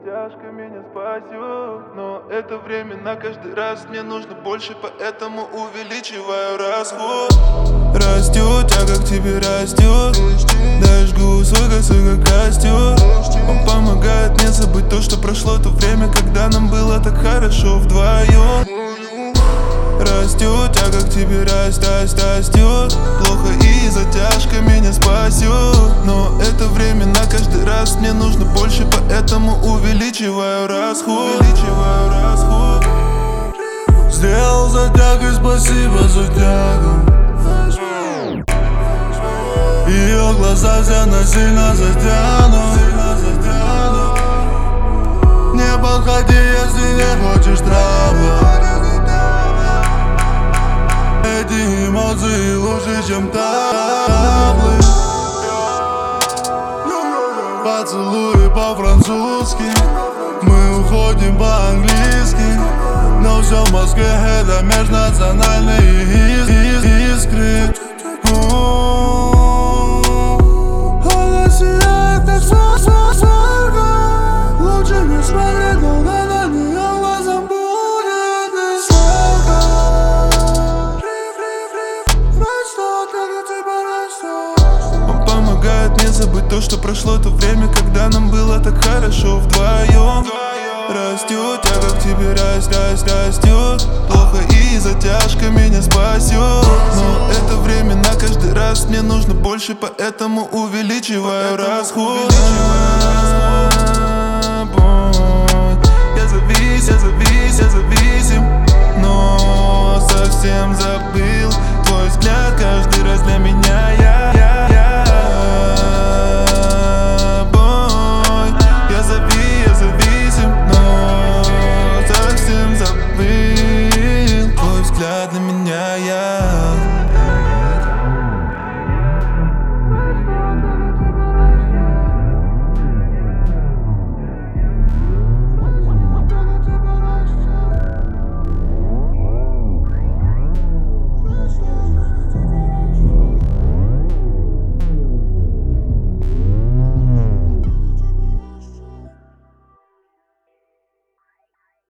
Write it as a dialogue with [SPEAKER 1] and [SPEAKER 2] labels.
[SPEAKER 1] затяжка меня спасет. Но это временно каждый раз мне нужно больше, поэтому увеличиваю расход. Растет тяга к тебе, растет. Да, жгу свой как костер. Он помогает мне забыть то, что прошло то время, когда нам было так хорошо вдвоем. Растет тяга к тебе, растет. Плохо и затяжка меня спасет. Но это временно каждый раз мне нужно больше, поэтому увеличиваю расход.
[SPEAKER 2] Сделал затягой, спасибо за тягу. Ее глаза все насильно затянут. Не подходи, если не хочешь травмы. Эти эмоции лучше, чем таблы. Поцелуи по-французски, мы уходим по-английски. Но все в Москве это межнациональные искры. Она сияет, как сорка. Лучше не смотреть, долго на нее глазом будет высоко. Растет, как тебя растет.
[SPEAKER 1] Он помогает мне забыть то, что прошло то время, когда нам было так хорошо вдвоем. Растет тяга к тебе, растет. Плохо и затяжка меня спасет. Но это временно каждый раз мне нужно больше, поэтому увеличиваю расход.